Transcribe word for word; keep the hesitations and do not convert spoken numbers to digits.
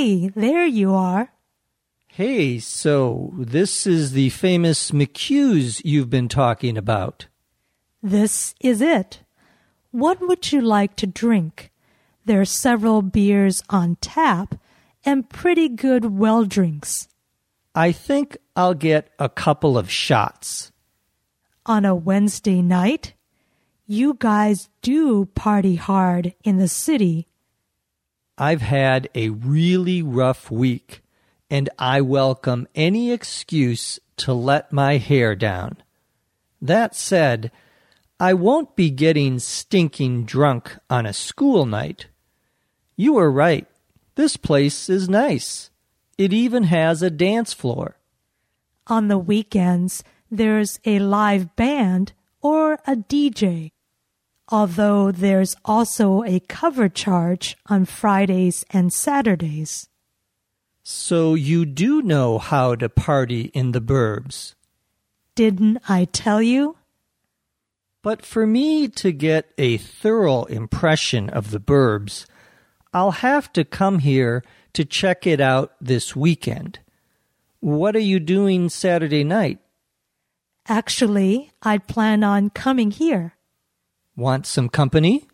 Hey, there you are. Hey, so this is the famous McHugh's you've been talking about. This is it. What would you like to drink? There are several beers on tap and pretty good well drinks. I think I'll get a couple of shots. On a Wednesday night? You guys do party hard in the city. I've had a really rough week, and I welcome any excuse to let my hair down. That said, I won't be getting stinking drunk on a school night. You were right. This place is nice. It even has a dance floor. On the weekends, there's a live band or a D J. Although there's also a cover charge on Fridays and Saturdays. So you do know how to party in the burbs. Didn't I tell you? But for me to get a thorough impression of the burbs, I'll have to come here to check it out this weekend. What are you doing Saturday night? Actually, I'd plan on coming here. Want some company?